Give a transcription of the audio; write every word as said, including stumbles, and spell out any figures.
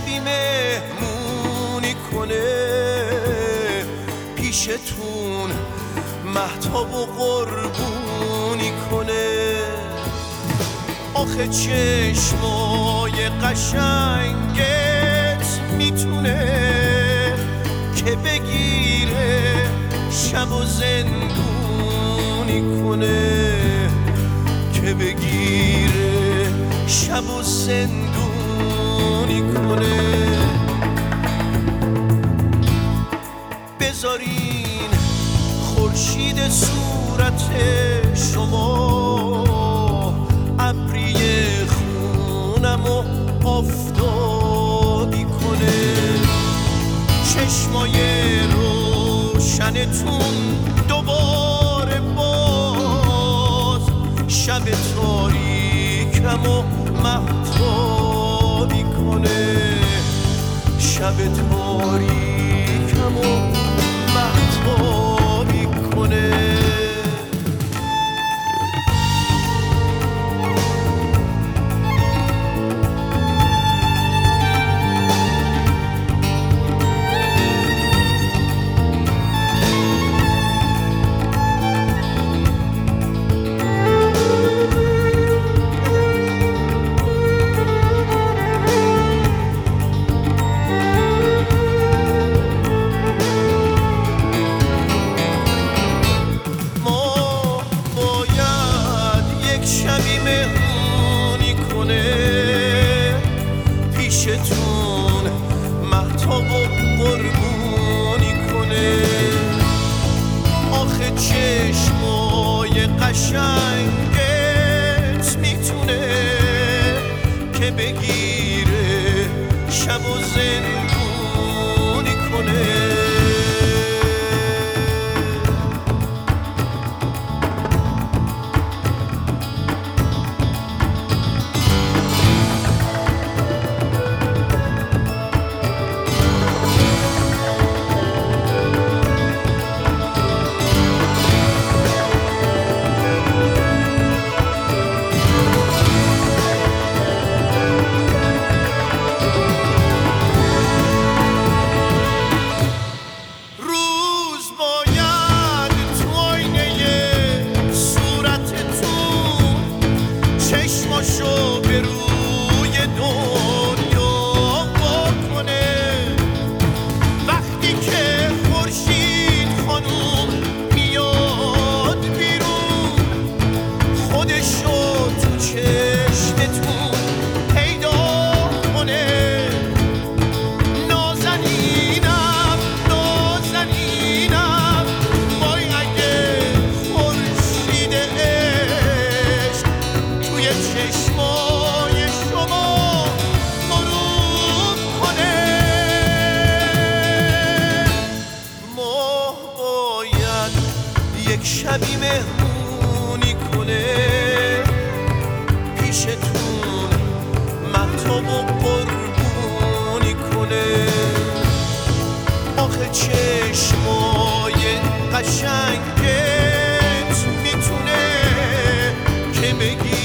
شبی مهمونی کنه پیشتون مهتاب و قربونی کنه. آخه چشمای قشنگت میتونه که بگیره شب و زندونی کنه، که بگیره شب و زندونی کنه. بذارین خورشید صورت شما ابری خونم و آفتابی کنه. چشمای روشنتون دوباره باز شب تاریکم و مهتابی کنه، شب تاریکم و مهتابی کنه. شبی مهمونی کنه پیشتون مهتاب و قربونی کنه. آخه چشمای قشنگت میتونه که بگیره شب و زندونی کنه. چشماشو به روی دنیا بکنه وقتی که خورشید خانوم میاد بیرون، خودشو تو چشمتون پیدا کنه. نازنینم نازنینم وای اگه خورشید عشق توی چشمای شما غروب کنه. ما باید یک شبی مهمونی کنه پیشتون مهتاب و قربونی کنه. آخه چشمای قشنگت میتونه که بگی